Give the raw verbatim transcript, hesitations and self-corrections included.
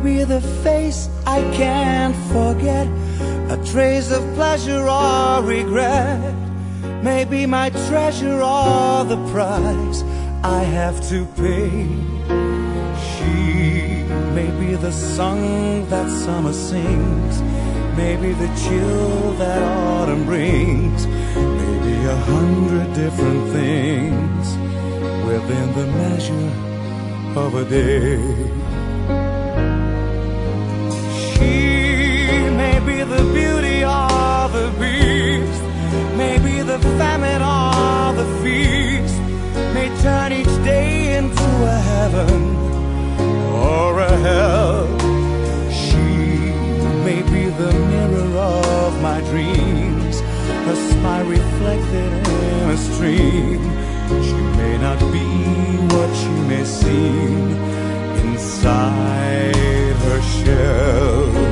Maybe the face I can't forget, a trace of pleasure or regret. Maybe my treasure or the price I have to pay. She may be the song that summer sings, maybe the chill that autumn brings, maybe a hundred different things within the measure of a day. She may be the beauty or the beast, maybe the famine or the feast, may turn each day into a heaven or a hell. She may be the mirror of my dreams, a smile reflected in a stream. She may not be what she may seem inside her shell.